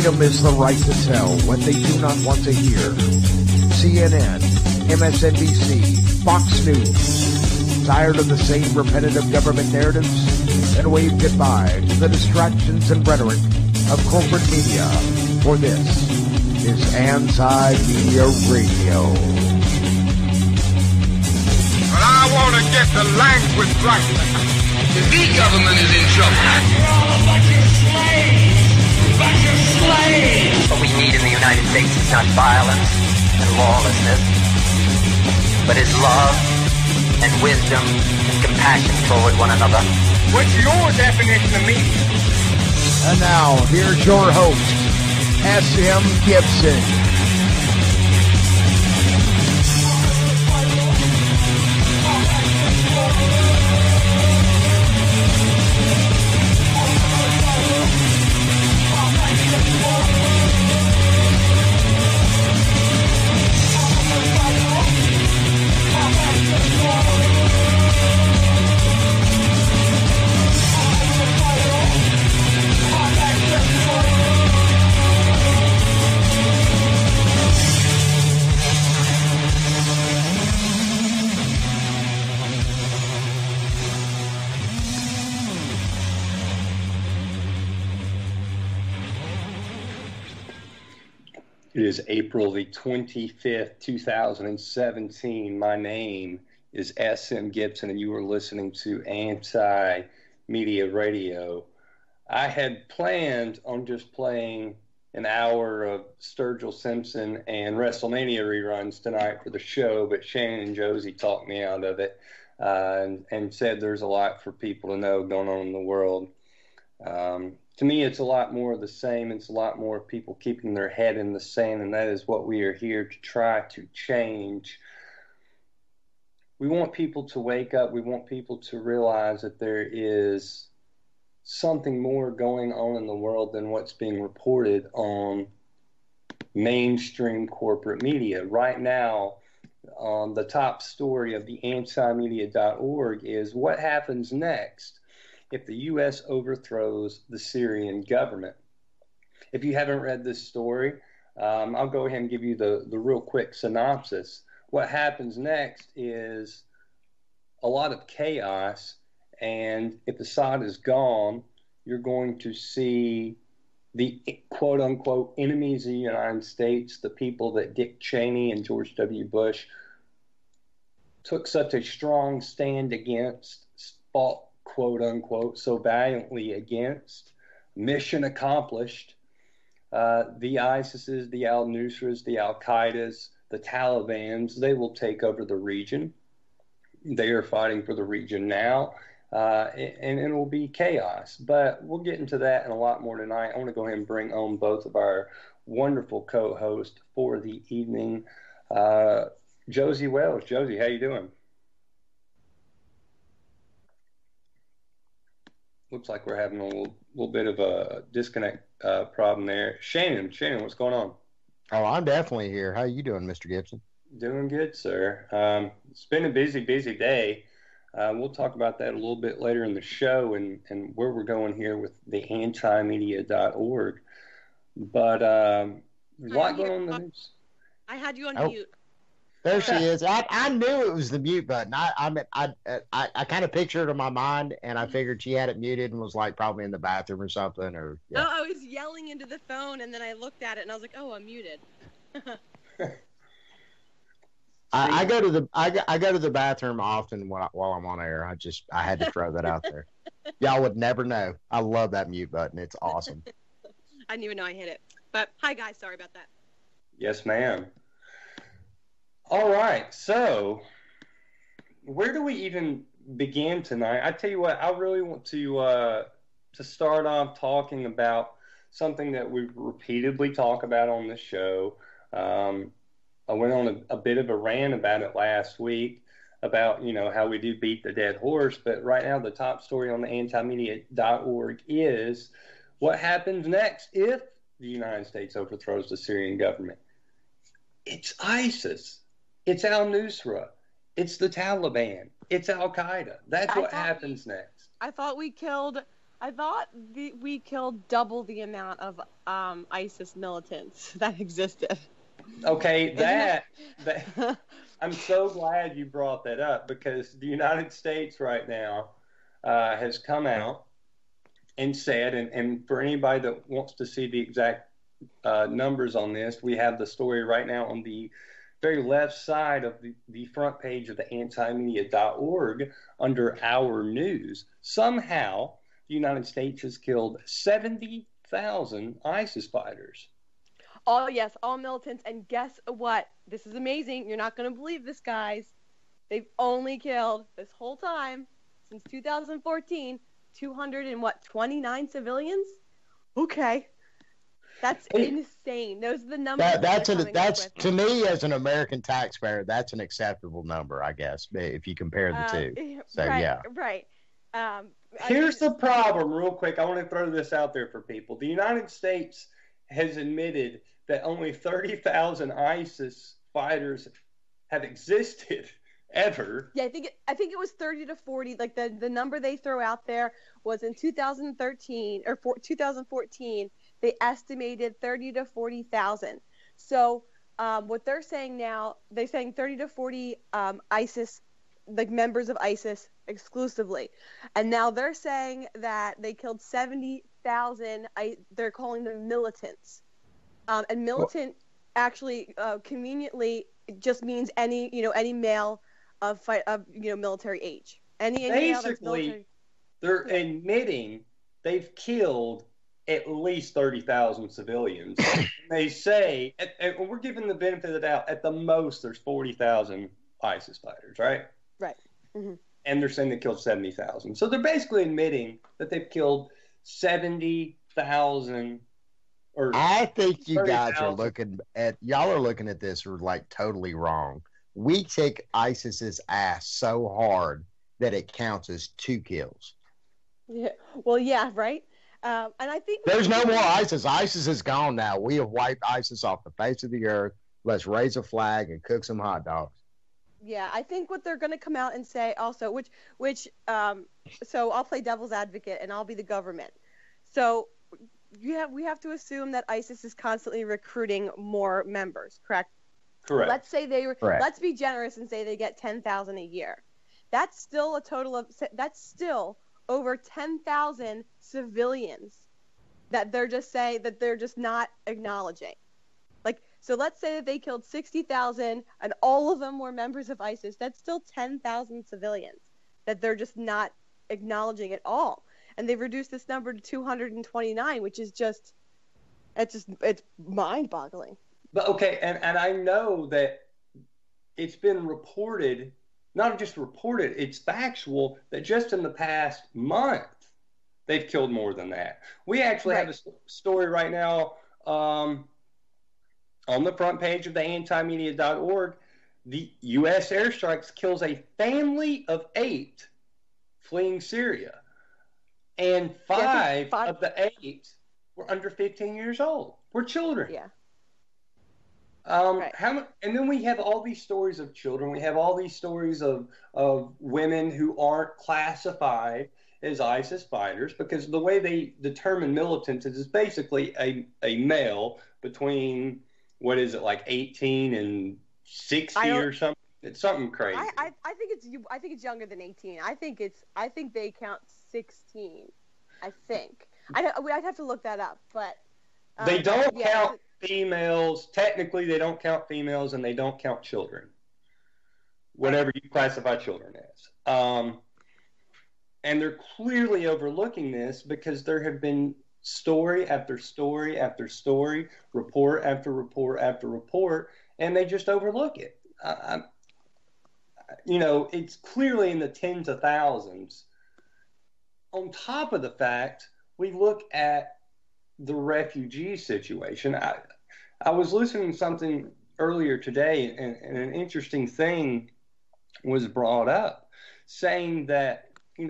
Freedom is the right to tell what they do not want to hear. CNN, MSNBC, Fox News. Tired of the same repetitive government narratives? Then wave goodbye to the distractions and rhetoric of corporate media. For this is Anti-Media Radio. But I want to get the language right. The big government is in trouble. You're all a bunch of slaves! Bunch of slaves! What we need in the United States is not violence and lawlessness, but is love and wisdom and compassion toward one another. What's your definition of media? And now, here's your host, S.M. Gibson. It is April the 25th, 2017. My name is S.M. Gibson, and you are listening to Anti-Media Radio. I had planned on just playing an hour of Sturgill Simpson and WrestleMania reruns tonight for the show, but Shannon and Josie talked me out of it and said there's a lot for people to know going on in the world. To me, it's a lot more of the same. It's a lot more people keeping their head in the sand, and that is what we are here to try to change. We want people to wake up. We want people to realize that there is something more going on in the world than what's being reported on mainstream corporate media. Right now, the top story of the antimedia.org is what happens next if the U.S. overthrows the Syrian government. If you haven't read this story, I'll go ahead and give you the real quick synopsis. What happens next is a lot of chaos, and if Assad is gone, you're going to see the quote-unquote enemies of the United States, the people that Dick Cheney and George W. Bush took such a strong stand against, fought quote-unquote, so valiantly against, mission accomplished. The ISISes, the al-Nusras, the al-Qaedas, the Talibans, they will take over the region. They are fighting for the region now, and it will be chaos. But we'll get into that and a lot more tonight. I want to go ahead and bring on both of our wonderful co-hosts for the evening. Josie Wells. Josie, how you doing? Looks like we're having a little bit of a disconnect problem there. Shannon, what's going on? Oh, I'm definitely here. How you doing, Mr. Gibson? Doing good, sir. It's been a busy day. We'll talk about that a little bit later in the show and where we're going here with the antimedia.org. But a lot going on in the news. I had you on mute. There she is. I knew it was the mute button. I kind of pictured it in my mind, and I figured she had it muted and was like probably in the bathroom or something. Or yeah. No, I was yelling into the phone, and then I looked at it and I was like, "Oh, I'm muted." I go to the bathroom often while I'm on air. I had to throw that out there. Y'all would never know. I love that mute button. It's awesome. I didn't even know I hit it. But hi guys, sorry about that. Yes, ma'am. All right, so where do we even begin tonight? I tell you what, I really want to start off talking about something that we've repeatedly talked about on the show. I went on a bit of a rant about it last week about, how we do beat the dead horse. But right now, the top story on the antimedia.org is what happens next if the United States overthrows the Syrian government. It's ISIS. It's al-Nusra. It's the Taliban. It's al-Qaeda. That's what happens next. I thought we killed I thought we killed double the amount of ISIS militants that existed. Okay, that I'm so glad you brought that up, because the United States right now has come out and said, and for anybody that wants to see the exact numbers on this, we have the story right now on the very left side of the front page of the antimedia.org under Our News. Somehow, the United States has killed 70,000 ISIS fighters. Oh, yes, all militants. And guess what? This is amazing. You're not going to believe this, guys. They've only killed, this whole time, since 2014, 229 civilians? Okay. That's insane. Those are the numbers. That's to me, as an American taxpayer, that's an acceptable number, I guess, if you compare the two. So right, yeah. Right. Here's the problem, real quick. I want to throw this out there for people. The United States has admitted that only 30,000 ISIS fighters have existed ever. Yeah, I think it was 30 to 40. Like the number they throw out there was in 2013 or 2014. They estimated 30 to 40,000. So what they're saying now, they're saying 30 to 40 ISIS, like members of ISIS exclusively, and now they're saying that they killed 70,000. They're calling them militants, and militant actually conveniently just means any male of military age. Basically, they're admitting they've killed at least 30,000 civilians. They say, and we're giving the benefit of the doubt, at the most there's 40,000 ISIS fighters, right? Right. Mm-hmm. And they're saying they killed 70,000. So they're basically admitting that they've killed 70,000. I think you guys are looking at this like totally wrong. We kick ISIS's ass so hard that it counts as 2 kills. Yeah. Well, yeah, right. And I think there's no more ISIS. ISIS is gone now. We have wiped ISIS off the face of the earth. Let's raise a flag and cook some hot dogs. Yeah, I think what they're going to come out and say also, so I'll play devil's advocate and I'll be the government. So we have to assume that ISIS is constantly recruiting more members, correct? Correct. Let's say let's be generous and say they get 10,000 a year. That's still over 10,000 civilians that they're just not acknowledging. Like, so let's say that they killed 60,000 and all of them were members of ISIS. That's still 10,000 civilians that they're just not acknowledging at all. And they've reduced this number to 229, which is it's mind-boggling. But okay, and I know that it's been reported, not just reported, it's factual that just in the past month they've killed more than that. We actually have a story right now on the front page of the antimedia.org. The U.S. airstrikes kills a family of 8 fleeing Syria, and 5 of the 8 were under 15 years old. Were children. Yeah. And then we have all these stories of children. We have all these stories of women who aren't classified as ISIS fighters, because the way they determine militants is basically a male between, what is it, like 18 and 60 or something. It's something crazy. I think it's younger than 18. I think they count 16. I think. I'd have to look that up, but they don't count females. Technically, they don't count females, and they don't count children. Whatever you classify children as. And they're clearly overlooking this because there have been story after story after story, report after report after report, and they just overlook it. It's clearly in the tens of thousands. On top of the fact, we look at the refugee situation. I was listening to something earlier today, and an interesting thing was brought up, saying that,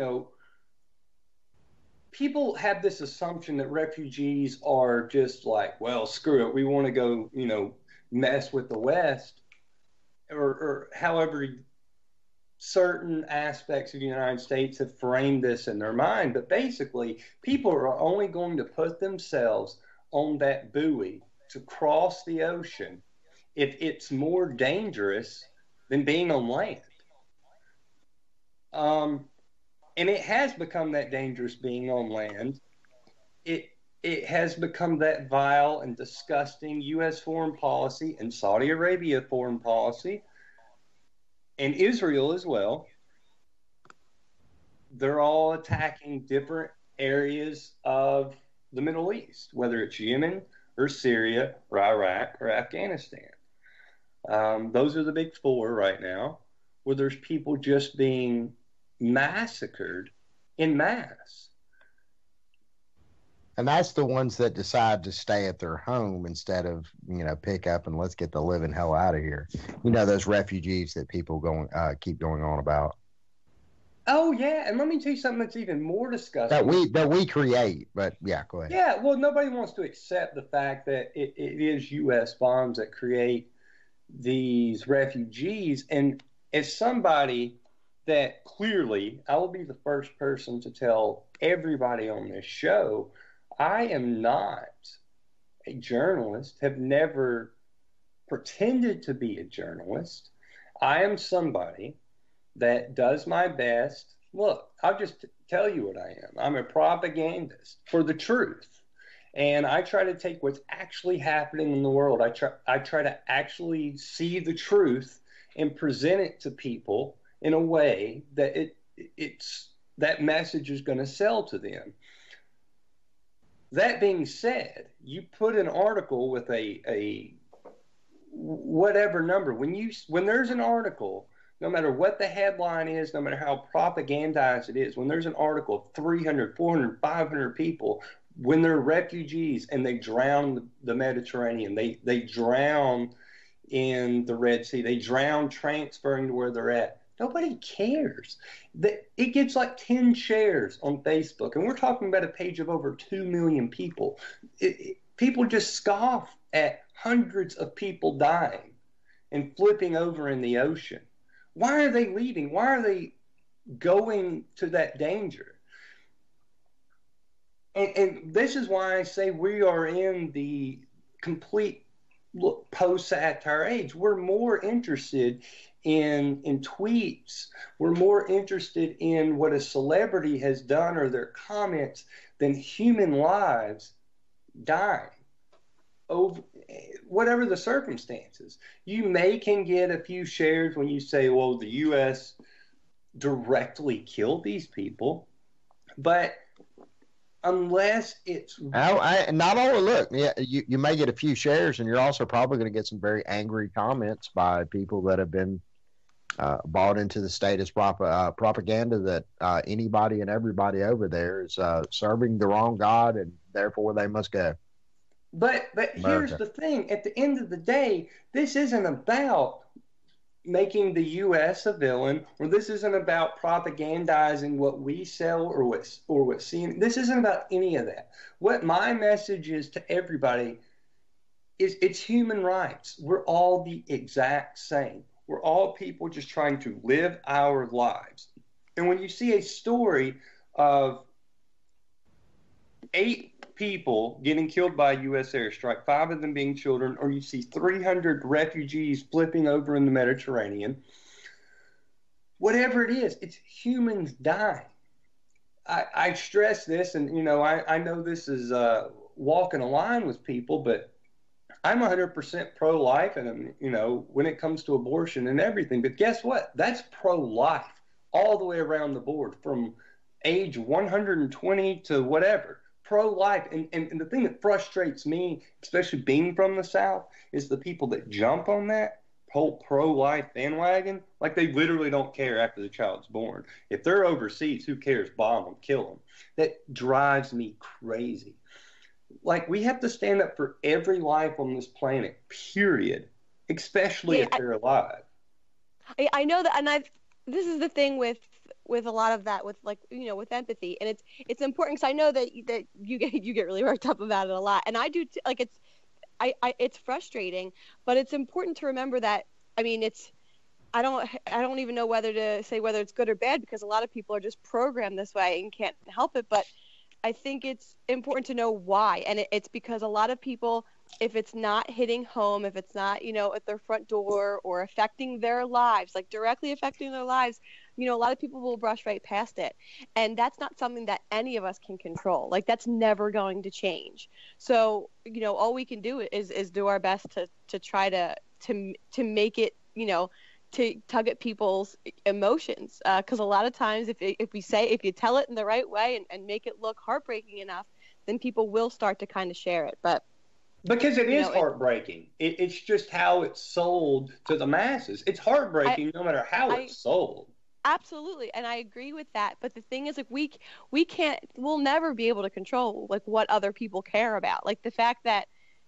people have this assumption that refugees are just like, well, screw it, we want to go, mess with the West, or however certain aspects of the United States have framed this in their mind, but basically people are only going to put themselves on that buoy to cross the ocean if it's more dangerous than being on land. And it has become that dangerous being on land. It has become that vile and disgusting U.S. foreign policy and Saudi Arabia foreign policy and Israel as well. They're all attacking different areas of the Middle East, whether it's Yemen or Syria or Iraq or Afghanistan. Those are the big four right now, where there's people just being massacred in mass. And that's the ones that decide to stay at their home instead of, pick up and let's get the living hell out of here. Those refugees that people keep going on about. Oh yeah, and let me tell you something that's even more disgusting. That we create, but yeah, go ahead. Yeah, well, nobody wants to accept the fact that it is U.S. bombs that create these refugees. And as somebody that clearly, I will be the first person to tell everybody on this show, I am not a journalist, have never pretended to be a journalist. I am somebody that does my best. Look, I'll just tell you what I am. I'm a propagandist for the truth. And I try to take what's actually happening in the world. I try to actually see the truth and present it to people in a way that it's that message is going to sell to them. That being said, you put an article with a whatever number. When there's an article, no matter what the headline is, no matter how propagandized it is, when there's an article of 300, 400, 500 people, when they're refugees and they drown the Mediterranean, they drown in the Red Sea, they drown transferring to where they're at. Nobody cares. It gets like 10 shares on Facebook, and we're talking about a page of over 2 million people. People just scoff at hundreds of people dying and flipping over in the ocean. Why are they leaving? Why are they going to that danger? And this is why I say we are in the complete post-satire age. We're more interested in tweets. We're more interested in what a celebrity has done or their comments than human lives dying over whatever the circumstances. You can get a few shares when you say, well, the U.S. directly killed these people, but unless it's not only look, yeah, you may get a few shares, and you're also probably going to get some very angry comments by people that have been bought into the status propaganda that anybody and everybody over there is serving the wrong God, and therefore they must go. But here's the thing: at the end of the day, this isn't about making the U.S. a villain, or this isn't about propagandizing what we sell or what's seen. This isn't about any of that. What my message is to everybody is it's human rights. We're all the exact same. We're all people just trying to live our lives. And when you see a story of 8 people getting killed by a U.S. airstrike, 5 of them being children, or you see 300 refugees flipping over in the Mediterranean, whatever it is, it's humans dying. I stress this, and I know this is walking a line with people, but I'm 100% pro-life, and when it comes to abortion and everything. But guess what? That's pro-life all the way around the board, from age 120 to whatever. Pro-life. And the thing that frustrates me, especially being from the South, is the people that jump on that whole pro-life bandwagon. Like, they literally don't care after the child's born. If they're overseas, who cares? Bomb them, kill them. That drives me crazy. Like, we have to stand up for every life on this planet, period, especially if they're alive. I know that, and this is the thing with a lot of that, with with empathy, and it's important, because I know that you get really worked up about it a lot, and I do it's frustrating, but it's important to remember that, I don't even know whether to say whether it's good or bad, because a lot of people are just programmed this way and can't help it. But I think it's important to know why. And it's because a lot of people, if it's not hitting home, if it's not, at their front door or affecting their lives, like directly affecting their lives, a lot of people will brush right past it. And that's not something that any of us can control. Like, that's never going to change. So, all we can do is do our best to try to make it, to tug at people's emotions. Because a lot of times if you tell it in the right way and make it look heartbreaking enough, then people will start to kind of share it. But because it is heartbreaking. It's just how it's sold to the masses. It's heartbreaking no matter how it's sold. Absolutely. And I agree with that. But the thing is, like, we'll never be able to control like what other people care about. Like the fact that,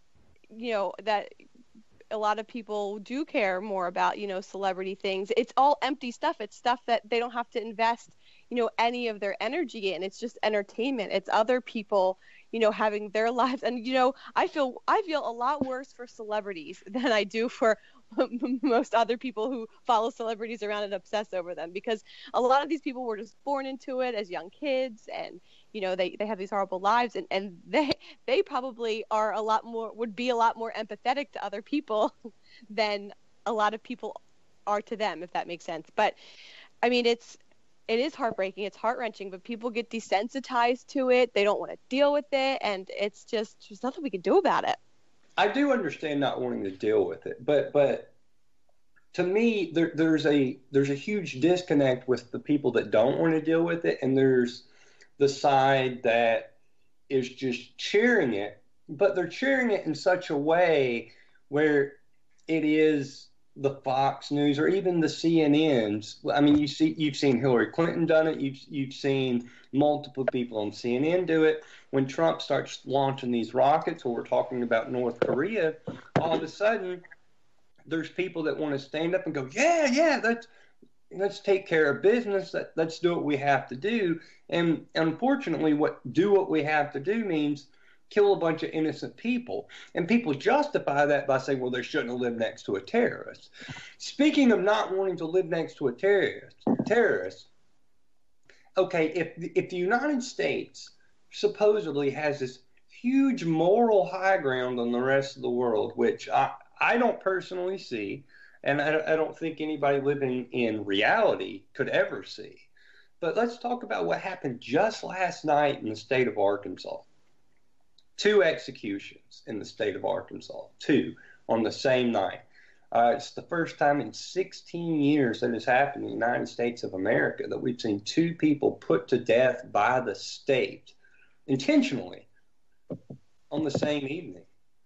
that a lot of people do care more about, celebrity things. It's all empty stuff. It's stuff that they don't have to invest, any of their energy in. It's just entertainment. It's other people, having their lives. And, I feel a lot worse for celebrities than I do for most other people who follow celebrities around and obsess over them, because a lot of these people were just born into it as young kids, and they have these horrible lives, and they probably would be a lot more empathetic to other people than a lot of people are to them, if that makes sense. But I mean, it is heartbreaking, it's heart-wrenching, but people get desensitized to it. They don't want to deal with it, and it's just there's nothing we can do about it. I do understand not wanting to deal with it, but to me, there's a huge disconnect with the people that don't want to deal with it, and there's the side that is just cheering it, but they're cheering it in such a way where it is the Fox News or even the CNNs. I mean, you've seen Hillary Clinton done it. You've seen multiple people on CNN do it. When Trump starts launching these rockets, or we're talking about North Korea, all of a sudden there's people that want to stand up and go, yeah, let's take care of business. Let's do what we have to do. And unfortunately, what we have to do means kill a bunch of innocent people. And people justify that by saying, well, they shouldn't have lived next to a terrorist. Speaking of not wanting to live next to a terrorist, okay, if the United States supposedly has this huge moral high ground on the rest of the world, which I don't personally see, and I don't think anybody living in reality could ever see. But let's talk about what happened just last night in the state of Arkansas. 2 executions in the state of Arkansas, 2 on the same night. It's the first time in 16 years that has happened in the United States of America that we've seen 2 people put to death by the state intentionally on the same evening.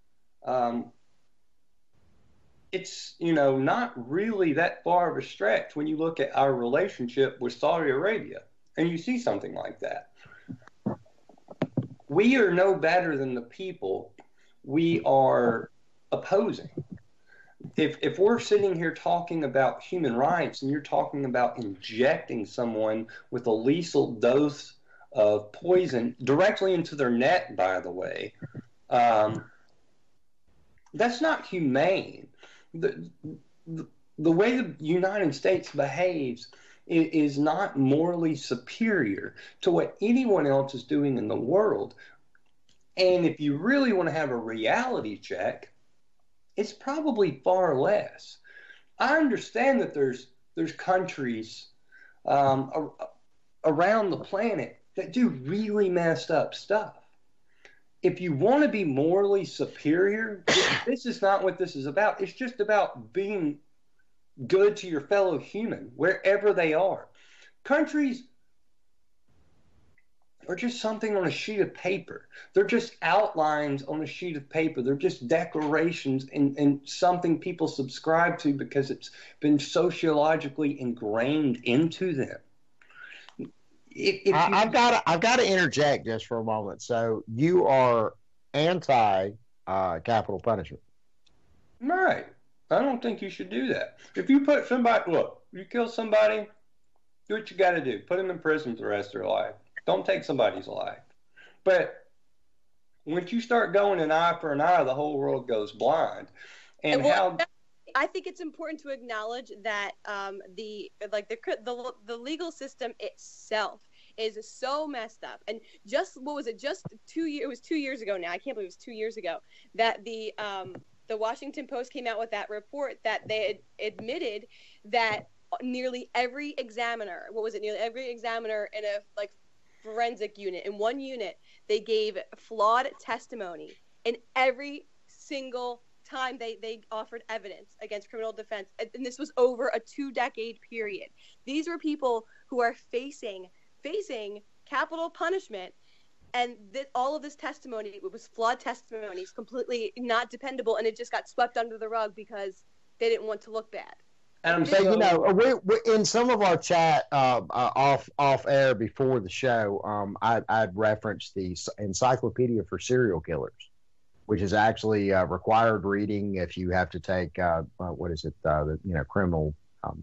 It's, not really that far of a stretch when you look at our relationship with Saudi Arabia and you see something like that. We are no better than the people we are opposing. If we're sitting here talking about human rights and you're talking about injecting someone with a lethal dose of poison directly into their neck, by the way, that's not humane. The way the United States behaves is not morally superior to what anyone else is doing in the world. And if you really want to have a reality check, it's probably far less. I understand that there's countries around the planet that do really messed up stuff. If you want to be morally superior, this is not what this is about. It's just about being good to your fellow human, wherever they are. Countries are just something on a sheet of paper. They're just outlines on a sheet of paper. They're just declarations and something people subscribe to because it's been sociologically ingrained into them. I've got to interject just for a moment. So you are anti capital punishment, right? I don't think you should do that. If you put somebody, look, you kill somebody, do what you got to do. Put them in prison for the rest of their life. Don't take somebody's life. But once you start going an eye for an eye, the whole world goes blind. And I think it's important to acknowledge that the legal system itself is so messed up. And just what was it? Just 2 years. It was 2 years ago now. I can't believe it was 2 years ago that the Washington Post came out with that report that they had admitted that nearly every examiner, nearly every examiner in a forensic unit, in one unit, they gave flawed testimony, and every single time they offered evidence against criminal defense, and this was over a 2-decade period. These were people who are facing capital punishment, and all of this testimony, it was flawed testimonies, completely not dependable, and it just got swept under the rug because they didn't want to look bad. And so, we in some of our chat off air before the show, I'd referenced the Encyclopedia for Serial Killers, which is actually required reading if you have to take criminal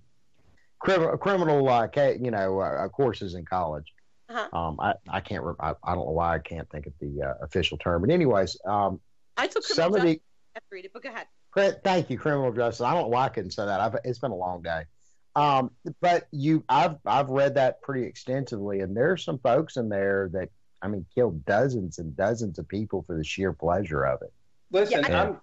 courses in college. Uh-huh. I can't. I don't know why I can't think of the official term. But anyways, I took criminal justice. I have to read it, but go ahead. Thank you, criminal justice. I don't know why I couldn't say that. It's been a long day. But I've read that pretty extensively, and there's some folks in there that, killed dozens and dozens of people for the sheer pleasure of it. Listen,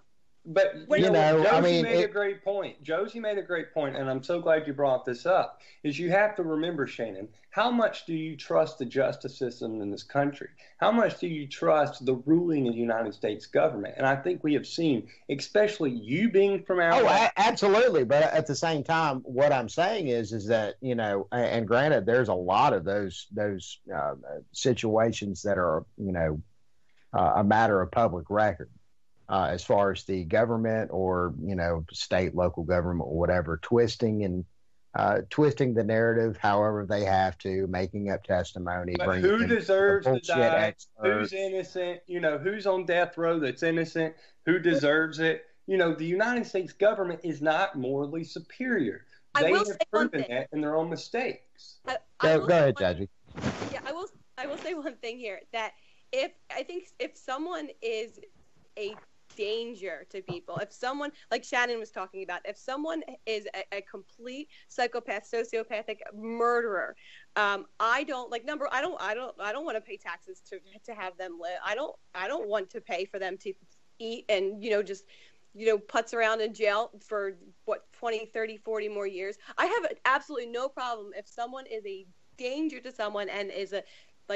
Josie made a great point. Josie made a great point, and I'm so glad you brought this up. Is you have to remember, Shannon, how much do you trust the justice system in this country? How much do you trust the ruling of the United States government? And I think we have seen, especially you being from our absolutely. But at the same time, what I'm saying is that, and granted, there's a lot of those situations that are, a matter of public record. As far as the government or, state, local government or whatever, twisting the narrative however they have to, making up testimony. But who deserves to die? Who's innocent? Who's on death row that's innocent? Who deserves it? The United States government is not morally superior. They have proven that in their own mistakes. Go ahead, Judge. Yeah, I will say one thing here, that if someone is a danger to people, if someone, like Shannon was talking about, if someone is a complete psychopath, sociopathic murderer, I don't want to pay taxes to have them live. I don't want to pay for them to eat and just putz around in jail for 20, 30, 40 more years. I have absolutely no problem if someone is a danger to someone and is there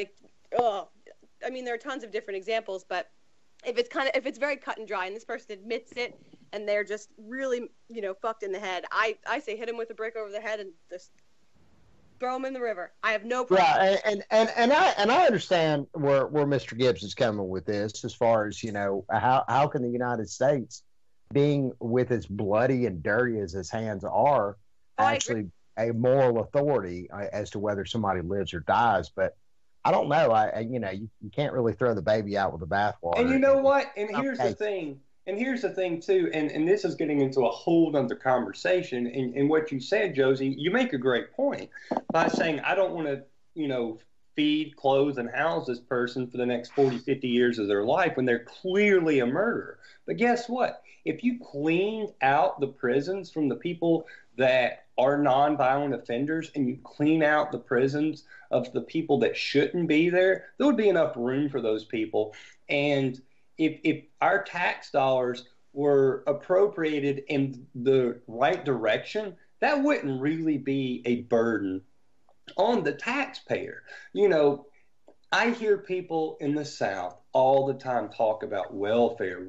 are tons of different examples, but if it's very cut and dry and this person admits it and they're just really, fucked in the head, I say hit them with a brick over the head and just throw them in the river. I have no problem. Yeah, and I understand where Mr. Gibbs is coming with this, as far as, how can the United States, being with as bloody and dirty as his hands are, actually a moral authority as to whether somebody lives or dies. But I don't know. You can't really throw the baby out with the bathwater. And you know what? And here's the thing. And here's the thing too. And this is getting into a whole other conversation. And what you said, Josie, you make a great point by saying, I don't want to, feed, clothe, and house this person for the next 40, 50 years of their life when they're clearly a murderer. But guess what? If you cleaned out the prisons from the people that are nonviolent offenders and you clean out the prisons of the people that shouldn't be there, there would be enough room for those people. And if our tax dollars were appropriated in the right direction, that wouldn't really be a burden on the taxpayer. I hear people in the South all the time talk about welfare.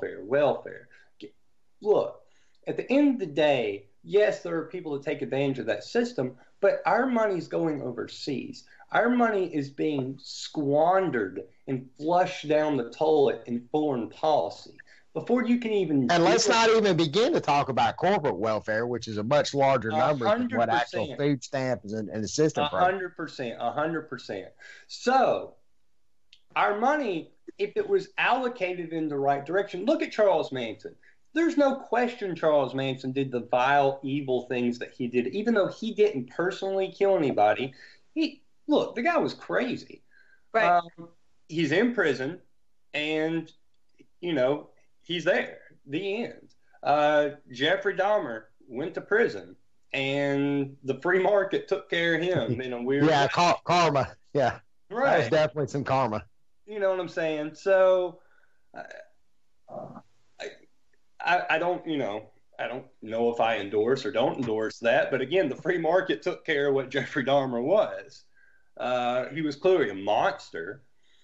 Look, at the end of the day, yes, there are people that take advantage of that system, but our money's going overseas. Our money is being squandered and flushed down the toilet in foreign policy. Before you can even... And let's not even begin to talk about corporate welfare, which is a much larger number than what actual food stamps and assistance program. 100%. So, our money, if it was allocated in the right direction... Look at Charles Manson. There's no question Charles Manson did the vile, evil things that he did. Even though he didn't personally kill anybody, the guy was crazy. Right. He's in prison, and, he's there. The end. Jeffrey Dahmer went to prison, and the free market took care of him in a weird way. Karma. Yeah, right. That was definitely some karma. You know what I'm saying? So, I don't, I don't know if I endorse or don't endorse that, but again, the free market took care of what Jeffrey Dahmer was. He was clearly a monster.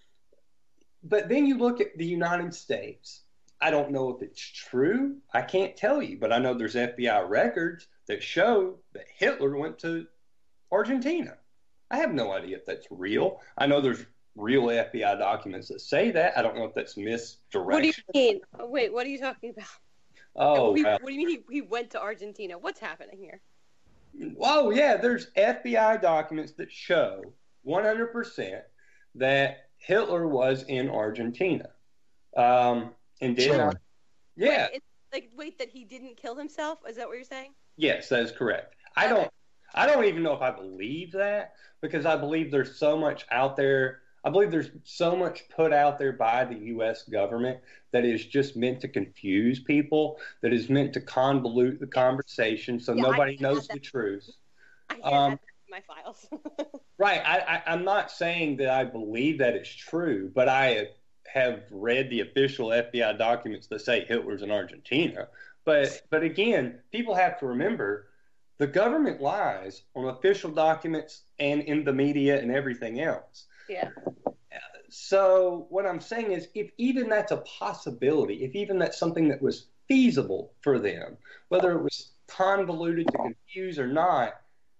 But then you look at the United States. I don't know if it's true. I can't tell you, but I know there's FBI records that show that Hitler went to Argentina. I have no idea if that's real. I know there's real FBI documents that say that. I don't know if that's misdirection. What do you mean? Wait, what are you talking about? Oh, what do you mean he went to Argentina? What's happening here? Oh, yeah, there's FBI documents that show 100% that Hitler was in Argentina. And did not. Yeah. Wait, that he didn't kill himself? Is that what you're saying? Yes, that is correct. I don't even know if I believe that, because I believe there's so much out there. I believe there's so much put out there by the U.S. government that is just meant to confuse people, that is meant to convolute the conversation so nobody knows the truth. I hear that in my files. Right. I'm not saying that I believe that it's true, but I have read the official FBI documents that say Hitler's in Argentina. But again, people have to remember the government lies on official documents and in the media and everything else. Yeah. So what I'm saying is, if even that's a possibility, if even that's something that was feasible for them, whether it was convoluted to confuse or not,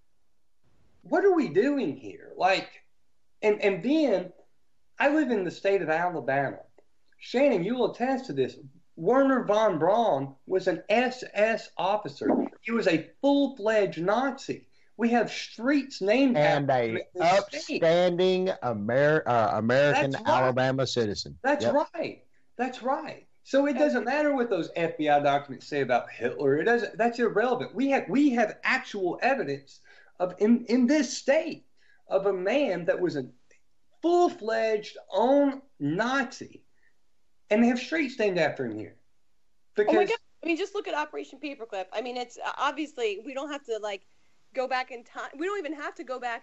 what are we doing here? And then I live in the state of Alabama. Shannon, you will attest to this. Werner von Braun was an SS officer. He was a full-fledged Nazi. We have streets named after him. And an upstanding American right. Alabama citizen. That's right. That's right. So it doesn't matter what those FBI documents say about Hitler. It doesn't. That's irrelevant. We have actual evidence of in this state of a man that was a full-fledged own Nazi, and they have streets named after him here. Because, oh my God. I mean, just look at Operation Paperclip. I mean, it's obviously we don't have to go back in time. We don't even have to go back.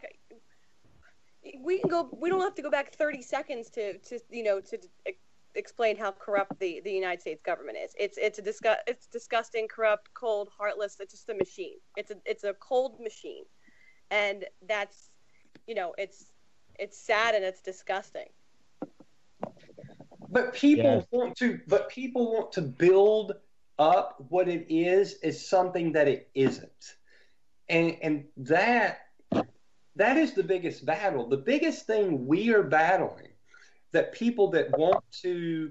We don't have to go back 30 seconds to explain how corrupt the United States government is. It's disgusting, corrupt, cold, heartless. It's just a machine. It's a cold machine, and that's it's sad and it's disgusting. But people want to build up what it is as something that it isn't. And that is the biggest battle. The biggest thing we are battling, that people that want to,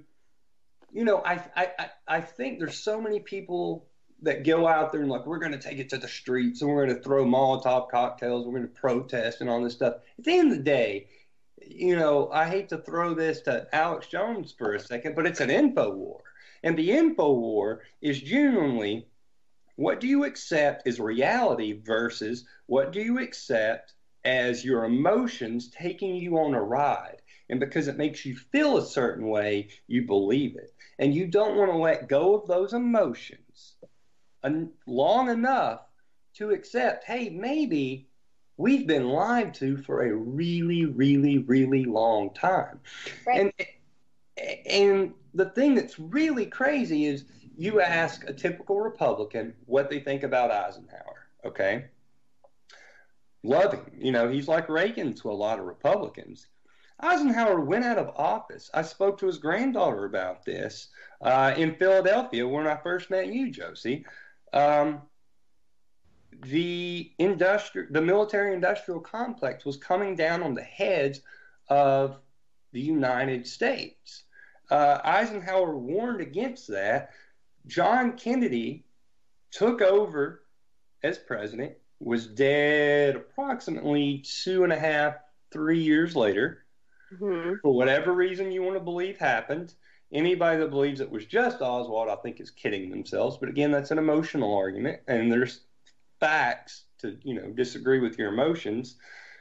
I think there's so many people that go out there and we're going to take it to the streets and we're going to throw Molotov cocktails, we're going to protest and all this stuff. At the end of the day, I hate to throw this to Alex Jones for a second, but it's an info war. And the info war is genuinely, what do you accept as reality versus what do you accept as your emotions taking you on a ride? And because it makes you feel a certain way, you believe it. And you don't want to let go of those emotions long enough to accept, hey, maybe we've been lied to for a really, really, really long time. Right. And the thing that's really crazy is you ask a typical Republican what they think about Eisenhower, okay? Love him. He's like Reagan to a lot of Republicans. Eisenhower went out of office. I spoke to his granddaughter about this in Philadelphia when I first met you, Josie. The military-industrial complex was coming down on the heads of the United States. Eisenhower warned against that. John Kennedy took over as president, was dead approximately 2.5, 3 years later. Mm-hmm. For whatever reason you want to believe happened. Anybody that believes it was just Oswald, I think, is kidding themselves. But again, that's an emotional argument, and there's facts to disagree with your emotions.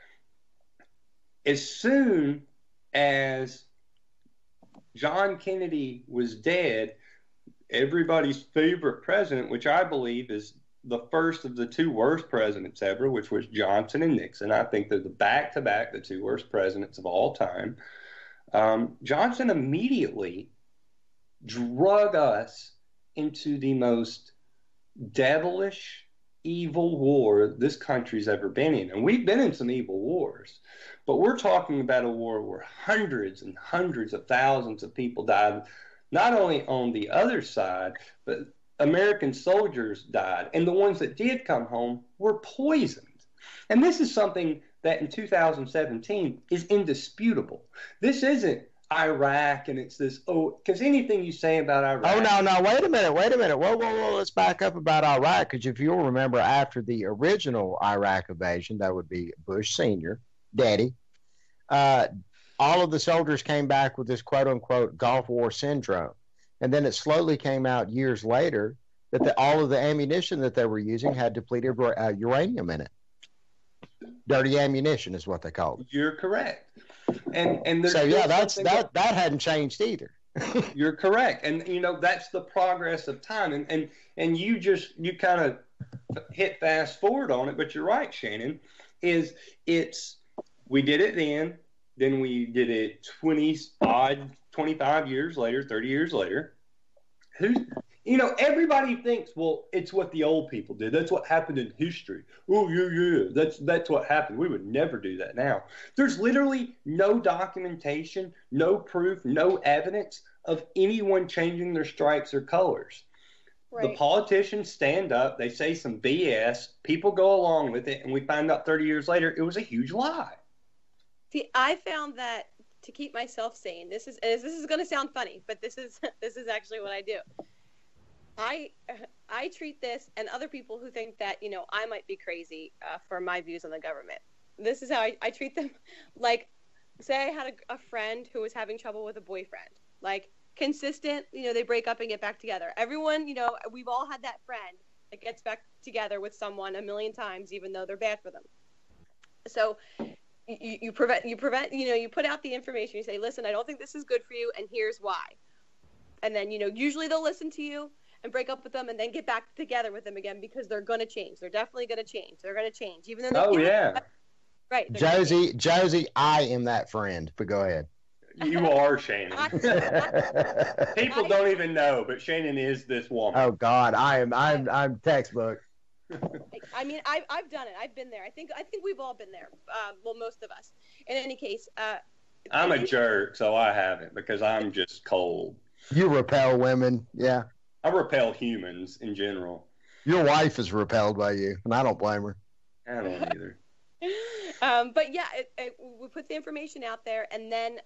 As soon as John Kennedy was dead, everybody's favorite president, which I believe is the first of the two worst presidents ever, which was Johnson and Nixon. I think they're the back-to-back, the two worst presidents of all time. Johnson immediately drug us into the most devilish, evil war this country's ever been in. And we've been in some evil wars, but we're talking about a war where hundreds and hundreds of thousands of people died, not only on the other side, but American soldiers died. And the ones that did come home were poisoned. And this is something that in 2017 is indisputable. This isn't Iraq and it's this, because anything you say about Iraq. Oh, no, wait a minute. Whoa, let's back up about Iraq, because if you'll remember, after the original Iraq invasion, that would be Bush Sr., Daddy, all of the soldiers came back with this quote-unquote Gulf War syndrome. And then it slowly came out years later that all of the ammunition that they were using had depleted uranium in it. Dirty ammunition is what they call it. You're correct. And so yeah, that hadn't changed either. You're correct. And that's the progress of time. And you kind of hit fast forward on it, but you're right, Shannon, we did it then we did it 25 years later, 30 years later. Everybody thinks, well, it's what the old people did. That's what happened in history. Oh, yeah. That's what happened. We would never do that now. There's literally no documentation, no proof, no evidence of anyone changing their stripes or colors. Right. The politicians stand up, they say some BS, people go along with it, and we find out 30 years later it was a huge lie. See, I found that to keep myself sane, this is going to sound funny, but this is actually what I do. I treat this and other people who think that, I might be crazy for my views on the government. This is how I treat them. Like, say I had a friend who was having trouble with a boyfriend. Like, consistent, they break up and get back together. Everyone, we've all had that friend that gets back together with someone a million times, even though they're bad for them. So you put out the information. You say, listen, I don't think this is good for you, and here's why. And then, usually they'll listen to you and break up with them and then get back together with them again, because they're going to change. They're definitely going to change. They're going to change. Even though right. Josie, I am that friend, but go ahead. You are Shannon. People don't even know, but Shannon is this woman. Oh God, I'm textbook. I mean, I've done it. I've been there. I think we've all been there. Well, most of us. In any case, I'm a jerk, so I haven't, because I'm just cold. You repel women, yeah. I repel humans in general. Your wife is repelled by you, and I don't blame her. I don't either. But yeah, we put the information out there, and then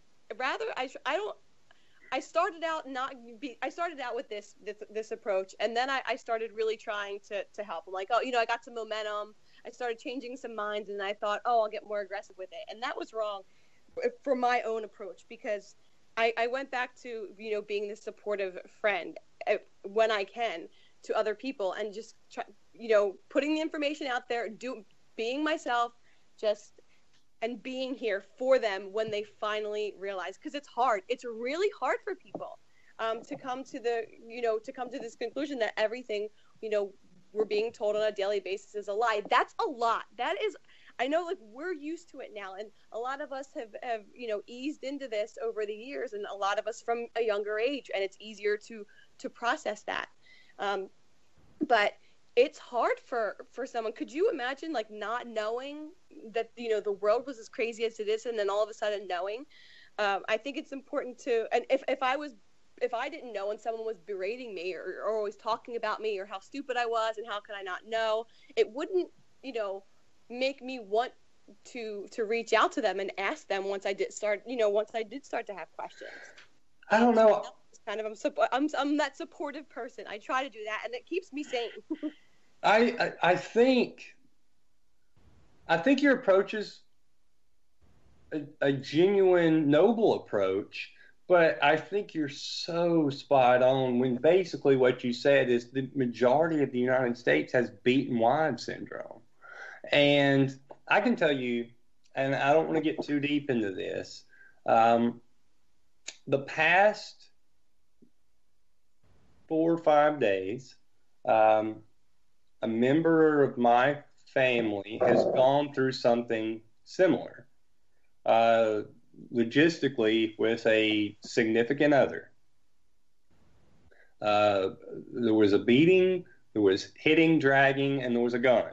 I started out with this approach, and then I started really trying to help. I'm like, I got some momentum. I started changing some minds, and I thought, I'll get more aggressive with it. And that was wrong for my own approach, because I went back to, being this supportive friend when I can to other people, and just try, putting the information out there, being myself, and being here for them when they finally realize, because it's hard. It's really hard for people to come to this conclusion that everything, we're being told on a daily basis is a lie. That's a lot. That is, I know, like, we're used to it now, and a lot of us have eased into this over the years, and a lot of us from a younger age, and it's easier to process that. But it's hard for someone. Could you imagine, like, not knowing that, the world was as crazy as it is, and then all of a sudden knowing? I think it's important to, and if I didn't know and someone was berating me or always talking about me or how stupid I was and how could I not know, it wouldn't, make me want to reach out to them and ask them once I did start to have questions. I don't know. Kind of, I'm that supportive person. I try to do that, and it keeps me sane. I think your approach is a genuine, noble approach, but I think you're so spot on when basically what you said is the majority of the United States has beaten wives syndrome. And I can tell you, and I don't want to get too deep into this, the past 4 or 5 days, a member of my family has gone through something similar, logistically, with a significant other. There was a beating, there was hitting, dragging, and there was a gun.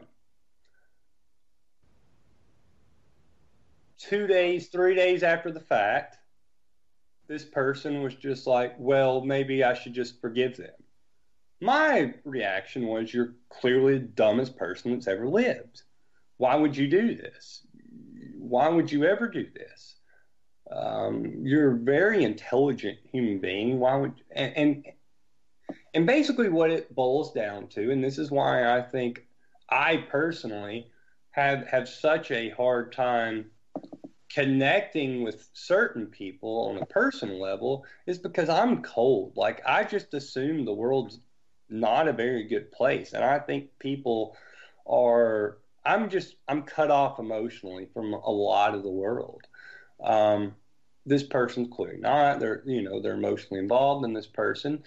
2 days, 3 days after the fact, this person was just like, well, maybe I should just forgive them. My reaction was, you're clearly the dumbest person that's ever lived. Why would you do this? Why would you ever do this? You're a very intelligent human being. Why would and basically what it boils down to, and this is why I think I personally have such a hard time connecting with certain people on a personal level, is because I'm cold. Like, I just assume the world's not a very good place. And I think people are, I'm cut off emotionally from a lot of the world. This person's clearly not. They're emotionally involved in this person.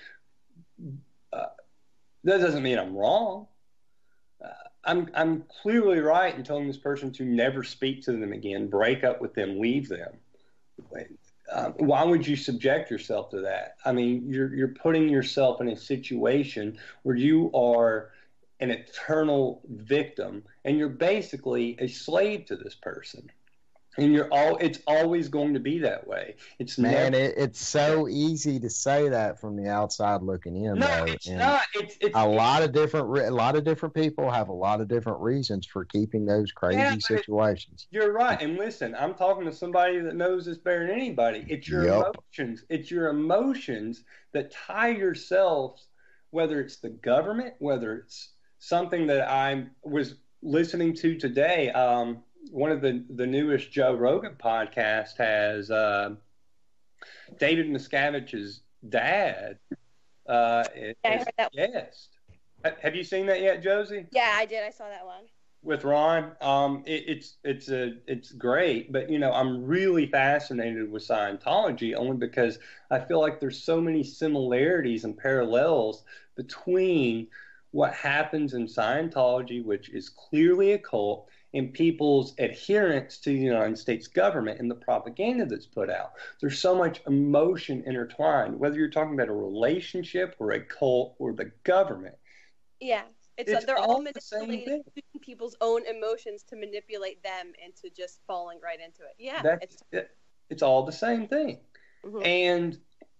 That doesn't mean I'm wrong. I'm clearly right in telling this person to never speak to them again, break up with them, leave them. Why would you subject yourself to that? I mean, you're putting yourself in a situation where you are an eternal victim, and you're basically a slave to this person. And it's always going to be that way. It's so easy to say that from the outside looking in. No, though. It's not. It's a lot of different people have a lot of different reasons for keeping those crazy situations. You're right. And listen, I'm talking to somebody that knows this better than anybody. It's your emotions. It's your emotions that tie yourselves, whether it's the government, whether it's something that I was listening to today. One of the newest Joe Rogan podcast has David Miscavige's dad. I heard that. Guest. Have you seen that yet, Josie? Yeah, I did. I saw that one with Ron. It's great, but I'm really fascinated with Scientology only because I feel like there's so many similarities and parallels between what happens in Scientology, which is clearly a cult, and people's adherence to the United States government and the propaganda that's put out. There's so much emotion intertwined, whether you're talking about a relationship or a cult or the government. Yeah, they're all manipulating people's own emotions to manipulate them into just falling right into it. Yeah, it's all the same thing. Mm-hmm. And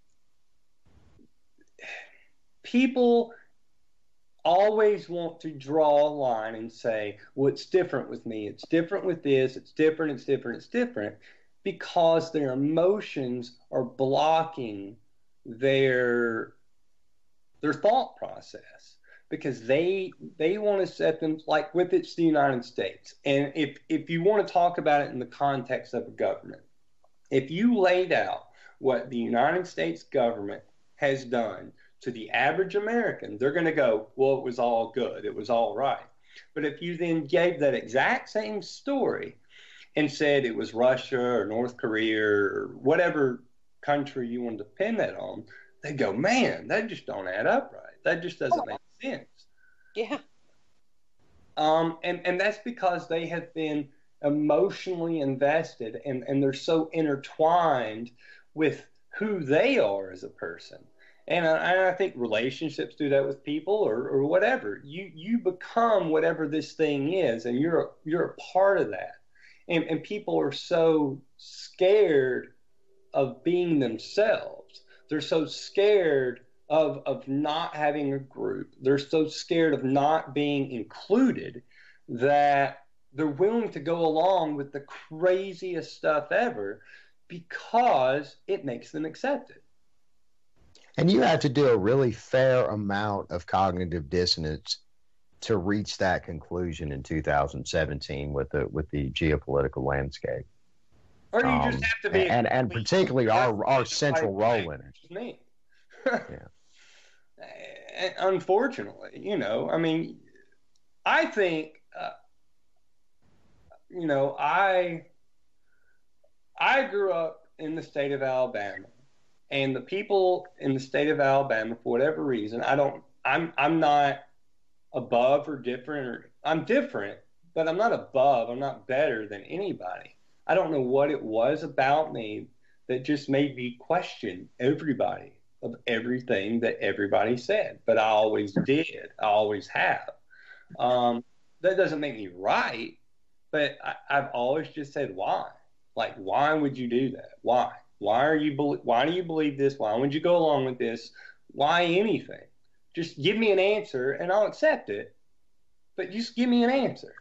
people always want to draw a line and say, well, it's different with me. It's different with this. It's different. It's different. It's different, because their emotions are blocking their thought process, because they want to set them, like with it's the United States. And if you want to talk about it in the context of a government, if you laid out what the United States government has done to the average American, they're going to go, well, it was all good. It was all right. But if you then gave that exact same story and said it was Russia or North Korea or whatever country you want to pin that on, they go, man, that just don't add up right. That just doesn't make sense. Yeah. And that's because they have been emotionally invested and they're so intertwined with who they are as a person. And I think relationships do that with people or whatever. You become whatever this thing is, and you're a part of that. And people are so scared of being themselves. They're so scared of not having a group. They're so scared of not being included that they're willing to go along with the craziest stuff ever because it makes them accepted. And you have to do a really fair amount of cognitive dissonance to reach that conclusion in 2017 with the geopolitical landscape. Or you just have to be, and particularly our central role in it. Yeah. Unfortunately, I mean, I think, I grew up in the state of Alabama. And the people in the state of Alabama, for whatever reason, I'm not above or different, or I'm different, but I'm not above. I'm not better than anybody. I don't know what it was about me that just made me question everybody of everything that everybody said. But I always did. I always have. That doesn't make me right, but I've always just said, why? Like, why would you do that? Why? Why do you believe this? Why would you go along with this? Why anything? Just give me an answer and I'll accept it. But just give me an answer.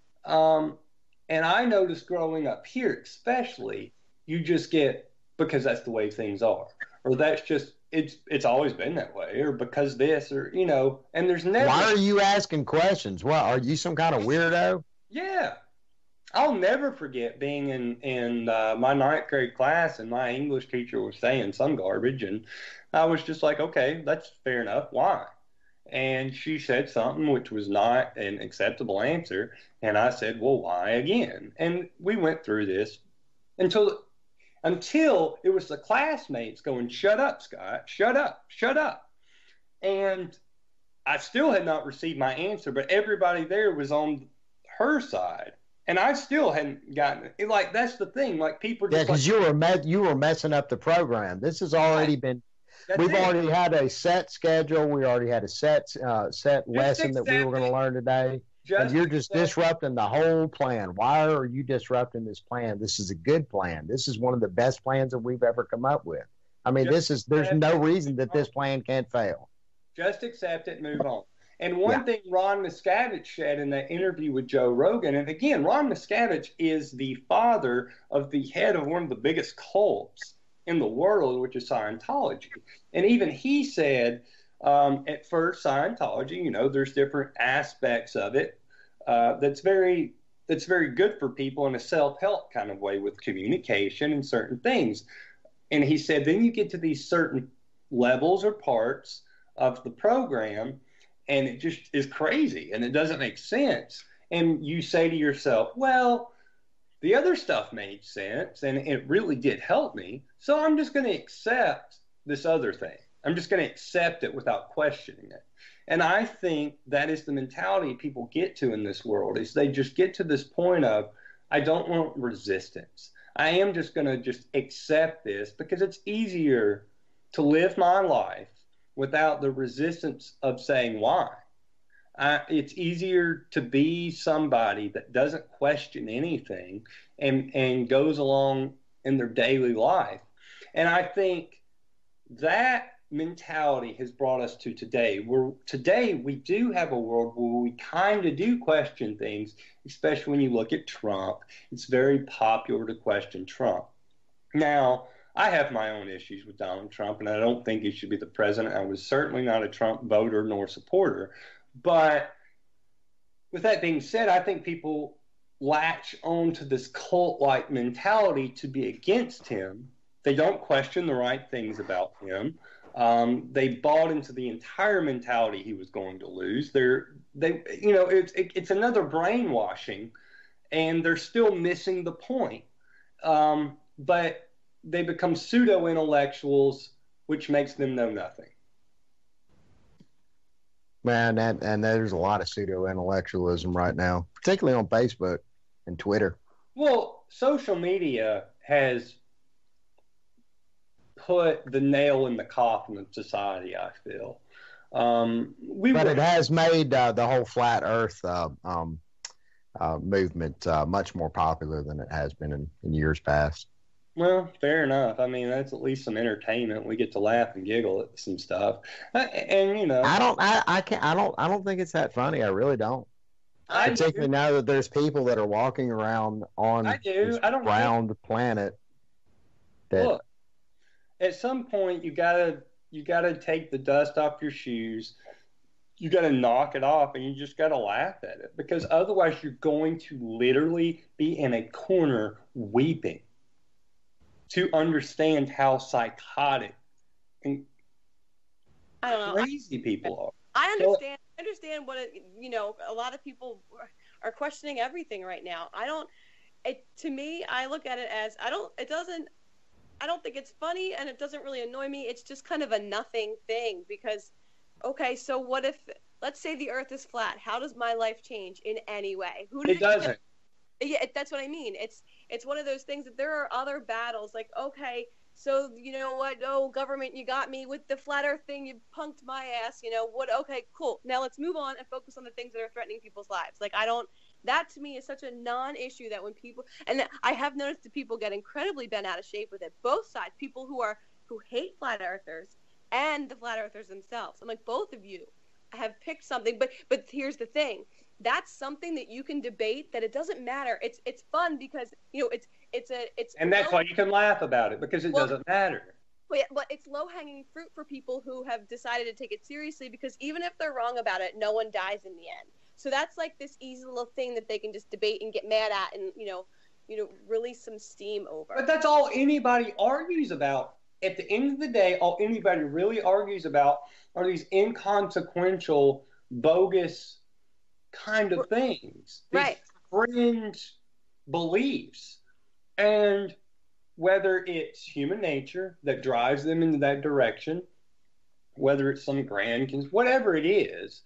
And I noticed growing up here, especially, you just get, because that's the way things are, or that's just, it's always been that way, or because this, or, you know, and there's never. Why are you asking questions? What, are you some kind of weirdo? Yeah. I'll never forget being in my 9th grade class, and my English teacher was saying some garbage, and I was just like, okay, that's fair enough. Why? And she said something which was not an acceptable answer, and I said, well, why again? And we went through this until it was the classmates going, shut up, Scott, shut up, shut up. And I still had not received my answer, but everybody there was on her side. And I still hadn't gotten it. Like, that's the thing. Like, people just. Yeah, because you were messing up the program. This has already been. We've already had a set schedule. We already had a set lesson that we were going to learn today. And you're just disrupting the whole plan. Why are you disrupting this plan? This is a good plan. This is one of the best plans that we've ever come up with. I mean, there's no reason that this plan can't fail. Just accept it and move on. And one thing Ron Miscavige said in that interview with Joe Rogan, and again, Ron Miscavige is the father of the head of one of the biggest cults in the world, which is Scientology. And even he said, at first, Scientology, you know, there's different aspects of it that's very good for people in a self-help kind of way with communication and certain things. And he said, then you get to these certain levels or parts of the program, and it just is crazy, and it doesn't make sense. And you say to yourself, well, the other stuff made sense, and it really did help me, so I'm just going to accept this other thing. I'm just going to accept it without questioning it. And I think that is the mentality people get to in this world, is they just get to this point of, I don't want resistance. I am just going to just accept this because it's easier to live my life without the resistance of saying why. It's easier to be somebody that doesn't question anything and goes along in their daily life. And I think that mentality has brought us to today, where today we do have a world where we kind of do question things, especially when you look at Trump. It's very popular to question Trump. Now, I have my own issues with Donald Trump, and I don't think he should be the president. I was certainly not a Trump voter nor supporter. But with that being said, I think people latch on to this cult-like mentality to be against him. They don't question the right things about him. They bought into the entire mentality he was going to lose. It's another brainwashing, and they're still missing the point. But they become pseudo-intellectuals, which makes them know nothing. Man, and there's a lot of pseudo-intellectualism right now, particularly on Facebook and Twitter. Well, social media has put the nail in the coffin of society, I feel. It has made the whole flat Earth movement much more popular than it has been in years past. Well, fair enough. I mean, that's at least some entertainment. We get to laugh and giggle at some stuff, and you know. I don't think it's that funny. I really don't. Particularly now that there's people that are walking around on this round planet. Look, at some point you gotta take the dust off your shoes. You gotta knock it off, and you just gotta laugh at it, because otherwise you're going to literally be in a corner weeping to understand how psychotic and crazy people are. I understand what a lot of people are questioning everything right now. To me, I look at it as I don't think it's funny, and it doesn't really annoy me. It's just kind of a nothing thing because, okay, so what if, let's say the Earth is flat? How does my life change in any way? It doesn't. Yeah, that's what I mean. It's one of those things that there are other battles. Like, okay, so you know what? Oh, government, you got me with the flat Earth thing. You punked my ass. You know what? Okay, cool. Now let's move on and focus on the things that are threatening people's lives. Like, that to me is such a non-issue that when people, and I have noticed that people get incredibly bent out of shape with it. Both sides, people who hate flat earthers and the flat earthers themselves. I'm like, both of you have picked something, but here's the thing. That's something that you can debate, that it doesn't matter. It's fun because, you know, it's and that's why you can laugh about it, because it doesn't matter. But it's low-hanging fruit for people who have decided to take it seriously, because even if they're wrong about it, no one dies in the end. So that's like this easy little thing that they can just debate and get mad at and, you know, release some steam over. But that's all anybody argues about. At the end of the day, all anybody really argues about are these inconsequential, bogus kind of things. Right. These fringe beliefs. And whether it's human nature that drives them into that direction, whether it's some grand, whatever it is,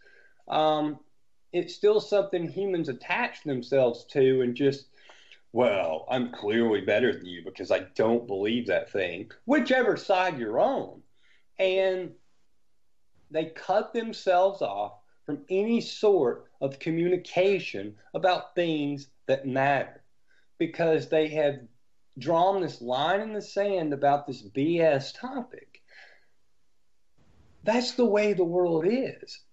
it's still something humans attach themselves to and just, well, I'm clearly better than you because I don't believe that thing, whichever side you're on. And they cut themselves off from any sort of communication about things that matter because they have drawn this line in the sand about this BS topic. That's the way the world is.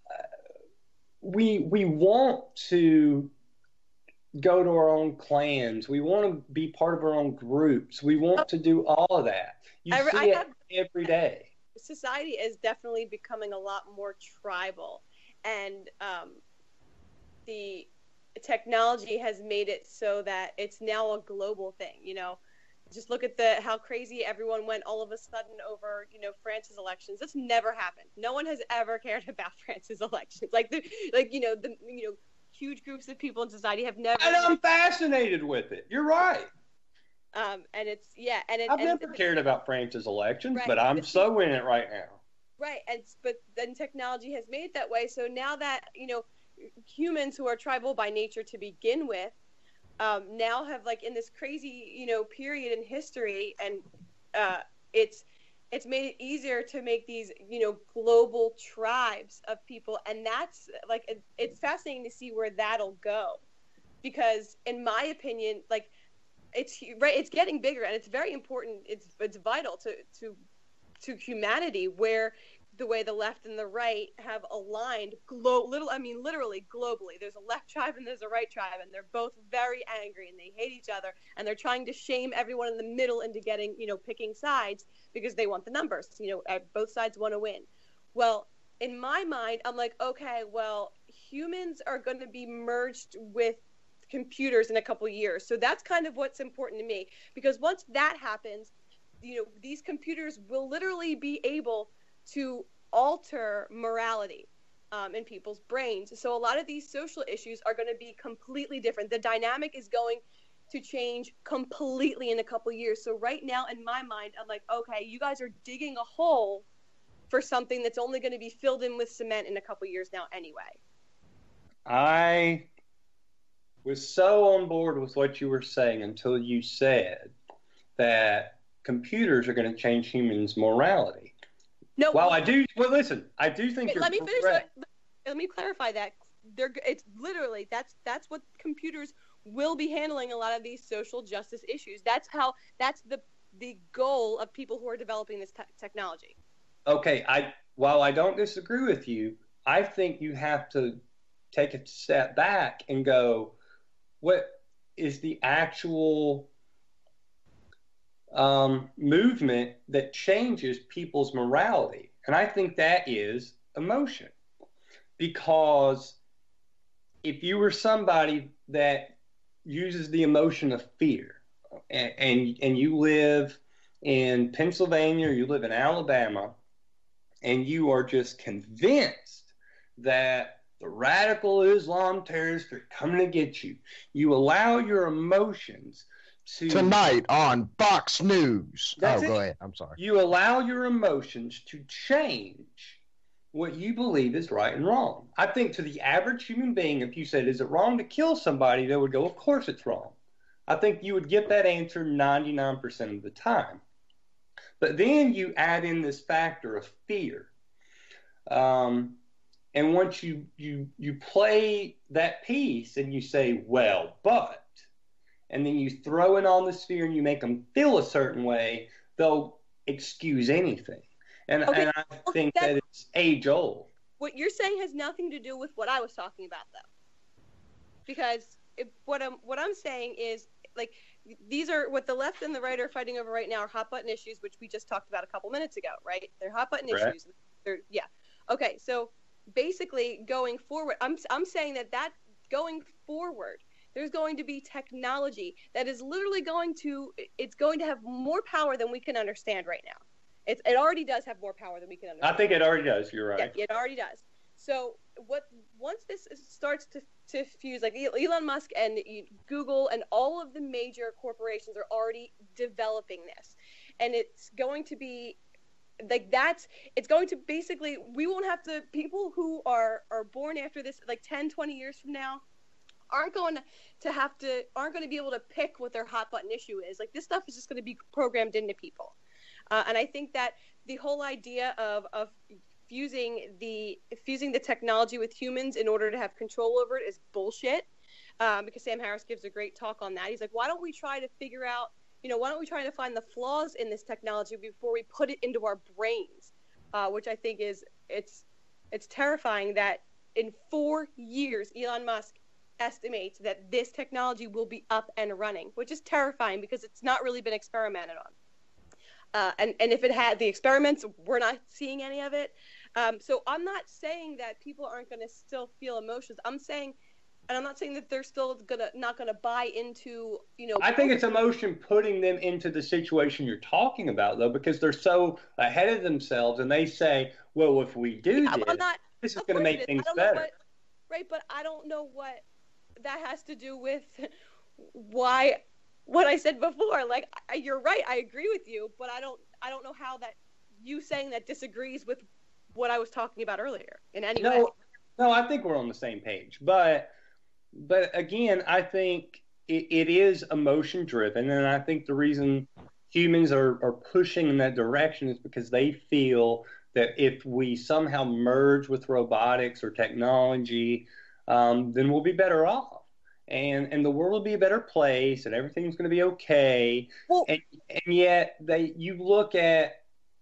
We want to go to our own clans. We want to be part of our own groups. We want to do all of that. You see it every day. Society is definitely becoming a lot more tribal, and the technology has made it so that it's now a global thing. You know, just look at how crazy everyone went all of a sudden over, you know, France's elections. That's never happened. No one has ever cared about France's elections. Huge groups of people in society have never. And I'm fascinated with it. You're right. And I've never cared about France's elections, right, but I'm so in it right now. Right, but then technology has made it that way. So now that, you know, humans who are tribal by nature to begin with, now have, like, in this crazy, you know, period in history, and it's made it easier to make these, you know, global tribes of people, and that's, like, it's fascinating to see where that'll go, because in my opinion, like, it's getting bigger, and it's very important. It's vital to humanity, where the way the left and the right have aligned literally globally. There's a left tribe and there's a right tribe, and they're both very angry and they hate each other, and they're trying to shame everyone in the middle into getting, you know, picking sides because they want the numbers. You know, both sides want to win. Well, in my mind, I'm like, okay, well, humans are going to be merged with computers in a couple years. So that's kind of what's important to me, because once that happens, you know, these computers will literally be able to alter morality in people's brains. So a lot of these social issues are going to be completely different. The dynamic is going to change completely in a couple years. So right now, in my mind, I'm like, okay, you guys are digging a hole for something that's only going to be filled in with cement in a couple years now anyway. I was so on board with what you were saying until you said that computers are going to change humans' morality. No. Well, I do think you're let me finish. correct. Let me clarify that. It's literally that's what computers will be handling a lot of these social justice issues. That's the goal of people who are developing this technology. Okay, while I don't disagree with you, I think you have to take a step back and go, what is the actual movement that changes people's morality? And I think that is emotion. Because if you were somebody that uses the emotion of fear, and you live in Pennsylvania or you live in Alabama, and you are just convinced that the radical Islam terrorists are coming to get you, you allow your emotions tonight on Fox News. Go ahead. I'm sorry. You allow your emotions to change what you believe is right and wrong. I think to the average human being, if you said, is it wrong to kill somebody, they would go, of course it's wrong. I think you would get that answer 99% of the time. But then you add in this factor of fear. And once you play that piece and you say, well, but, and then you throw in all this fear and you make them feel a certain way, they'll excuse anything. And I think that it's age old. What you're saying has nothing to do with what I was talking about, though. Because what I'm saying is, like, these are what the left and the right are fighting over right now are hot button issues, which we just talked about a couple minutes ago, right? They're hot button issues. Yeah. Okay. So basically, going forward, I'm saying that going forward, there's going to be technology that is literally going to have more power than we can understand right now. It already does have more power than we can understand. I think it already does. You're right. Yeah, it already does. So once this starts to fuse, like Elon Musk and Google and all of the major corporations are already developing this, and it's going to be like it's going to basically, we won't have to, people who are born after this, like 10, 20 years from now, aren't going to be able to pick what their hot button issue is. Like, this stuff is just going to be programmed into people. And I think that the whole idea of fusing the technology with humans in order to have control over it is bullshit. Because Sam Harris gives a great talk on that. He's like, why don't we try to figure out, why don't we try to find the flaws in this technology before we put it into our brains? Which I think it's terrifying that in 4 years, Elon Musk estimates that this technology will be up and running, which is terrifying because it's not really been experimented on. And if it had the experiments, we're not seeing any of it. So I'm not saying that people aren't going to still feel emotions. I'm not saying that they're still not gonna buy into, I think it's emotion putting them into the situation you're talking about, though, because they're so ahead of themselves, and they say, well, if we do this is going to make things better. Right, but I don't know what that has to do with what I said before. Like, you're right, I agree with you, but I don't know how that you saying that disagrees with what I was talking about earlier in any way. No, I think we're on the same page. But again, I think it is emotion driven, and I think the reason humans are pushing in that direction is because they feel that if we somehow merge with robotics or technology, then we'll be better off. And the world will be a better place, and everything's going to be okay. Well, and yet you look at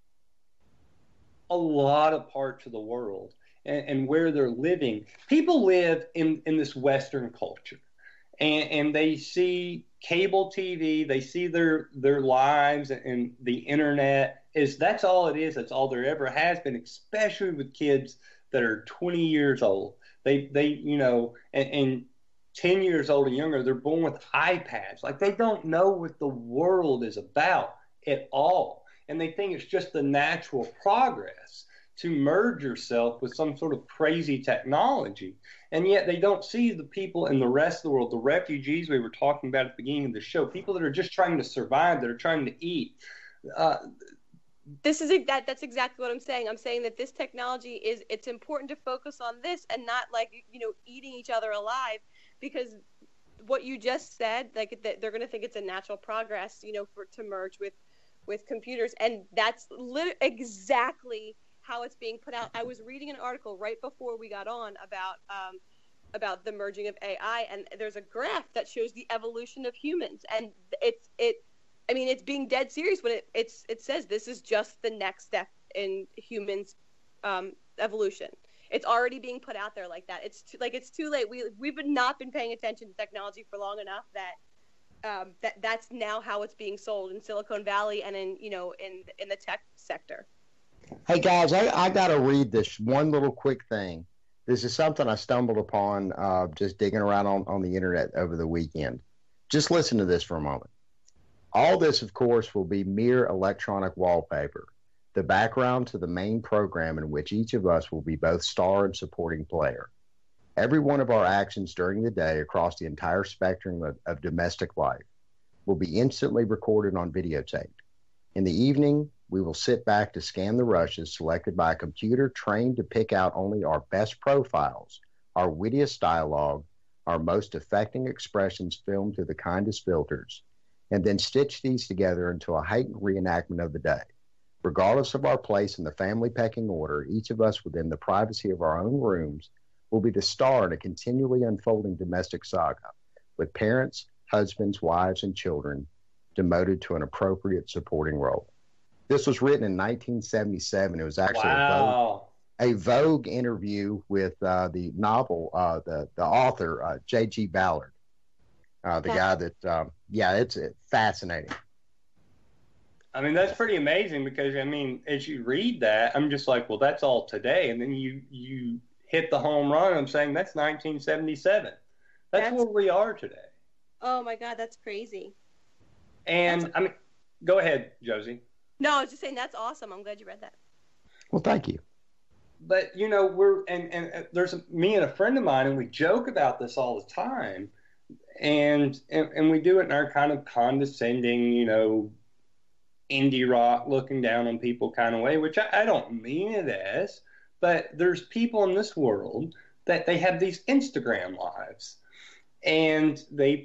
a lot of parts of the world and where they're living. People live in this Western culture, and they see cable TV, they see their lives, and the internet that's all it is. That's all there ever has been, especially with kids that are 20 years old. They and 10 years old and younger, they're born with iPads. Like, they don't know what the world is about at all. And they think it's just the natural progress to merge yourself with some sort of crazy technology. And yet they don't see the people in the rest of the world, the refugees we were talking about at the beginning of the show, people that are just trying to survive, that are trying to eat. That's exactly what I'm saying. I'm saying that this technology it's important to focus on this and not eating each other alive, because what you just said, like, they're going to think it's a natural progress, to merge with computers, and that's exactly how it's being put out. I was reading an article right before we got on about the merging of AI, and there's a graph that shows the evolution of humans, and it's being dead serious when it says this is just the next step in humans' evolution. It's already being put out there like that. It's too late. We've not been paying attention to technology for long enough that that's now how it's being sold in Silicon Valley and in the tech sector. Hey guys, I got to read this one little quick thing. This is something I stumbled upon just digging around on the internet over the weekend. Just listen to this for a moment. All this, of course, will be mere electronic wallpaper, the background to the main program in which each of us will be both star and supporting player. Every one of our actions during the day across the entire spectrum of domestic life, will be instantly recorded on videotape. In the evening, we will sit back to scan the rushes selected by a computer trained to pick out only our best profiles, our wittiest dialogue, our most affecting expressions filmed through the kindest filters, and then stitch these together into a heightened reenactment of the day. Regardless of our place in the family pecking order, each of us within the privacy of our own rooms will be the star in a continually unfolding domestic saga, with parents, husbands, wives, and children demoted to an appropriate supporting role. This was written in 1977. It was actually a Vogue interview with the novel, the author, J.G. Ballard, the guy that, it's fascinating. I mean, that's pretty amazing because, I mean, as you read that, I'm just like, well, that's all today. And then you hit the home run. I'm saying that's 1977. That's where we are today. Oh, my God, that's crazy. And, I mean, go ahead, Josie. No, I was just saying that's awesome. I'm glad you read that. Well, thank you. But, you know, there's me and a friend of mine, and we joke about this all the time. And we do it in our kind of condescending, you know, indie rock looking down on people kind of way, which I don't mean it as, but there's people in this world that they have these Instagram lives and they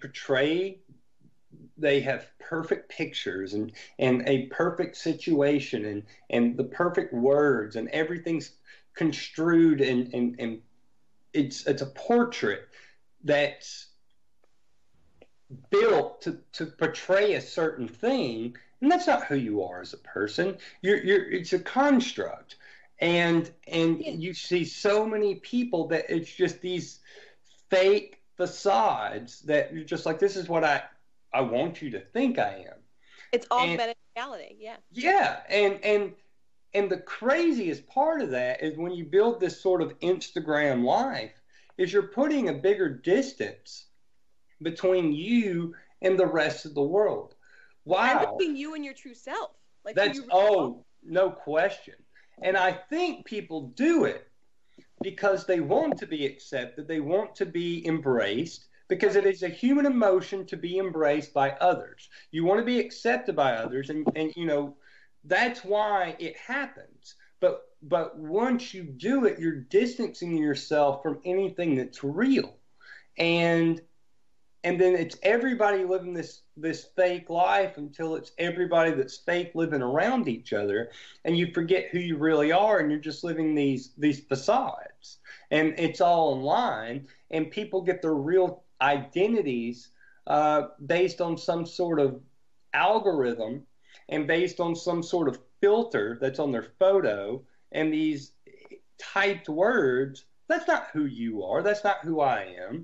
have perfect pictures and a perfect situation and the perfect words and everything's construed and it's a portrait that's built to portray a certain thing. And that's not who you are as a person. It's a construct. And you see so many people that it's just these fake facades that you're just like, this is what I want you to think I am. It's augmented reality, yeah. Yeah, and the craziest part of that is when you build this sort of Instagram life, is you're putting a bigger distance between you and the rest of the world. Wow. And between you and your true self. Like no question. And I think people do it because they want to be accepted. They want to be embraced because it is a human emotion to be embraced by others. You want to be accepted by others. And you know, that's why it happens. But once you do it, you're distancing yourself from anything that's real. And then it's everybody living this fake life until it's everybody that's fake living around each other, and you forget who you really are, and you're just living these facades. And it's all online, and people get their real identities based on some sort of algorithm and based on some sort of filter that's on their photo, and these typed words. That's not who you are. That's not who I am.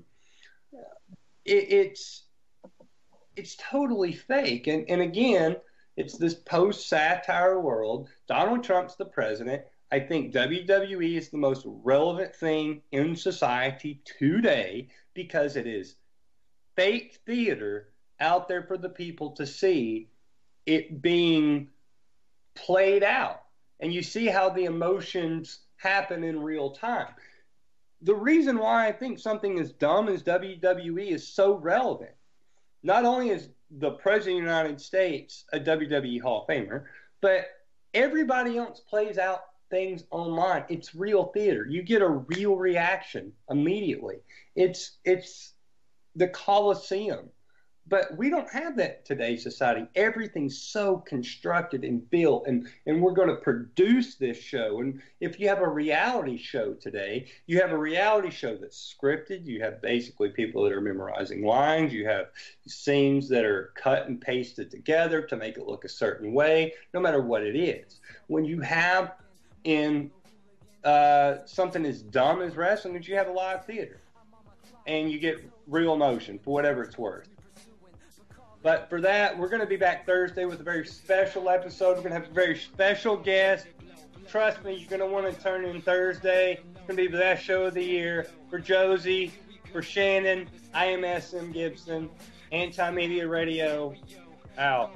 It's totally fake. And again, it's this post-satire world. Donald Trump's the president. I think WWE is the most relevant thing in society today because it is fake theater out there for the people to see it being played out. And you see how the emotions happen in real time. The reason why I think something as dumb as WWE is so relevant, not only is the President of the United States a WWE Hall of Famer, but everybody else plays out things online. It's real theater. You get a real reaction immediately. It's the Coliseum. But we don't have that in today's society. Everything's so constructed and built, and we're going to produce this show. And if you have a reality show today, you have a reality show that's scripted. You have basically people that are memorizing lines. You have scenes that are cut and pasted together to make it look a certain way, no matter what it is. When you have in something as dumb as wrestling, you have a live theater, and you get real emotion for whatever it's worth. But for that, we're going to be back Thursday with a very special episode. We're going to have a very special guest. Trust me, you're going to want to turn in Thursday. It's going to be the best show of the year. For Josie, for Shannon, I am SM Gibson. Anti-Media Radio, out.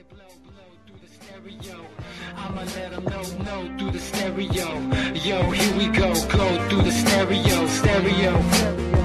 I'ma let them know through the stereo. Yo, here we go through the stereo.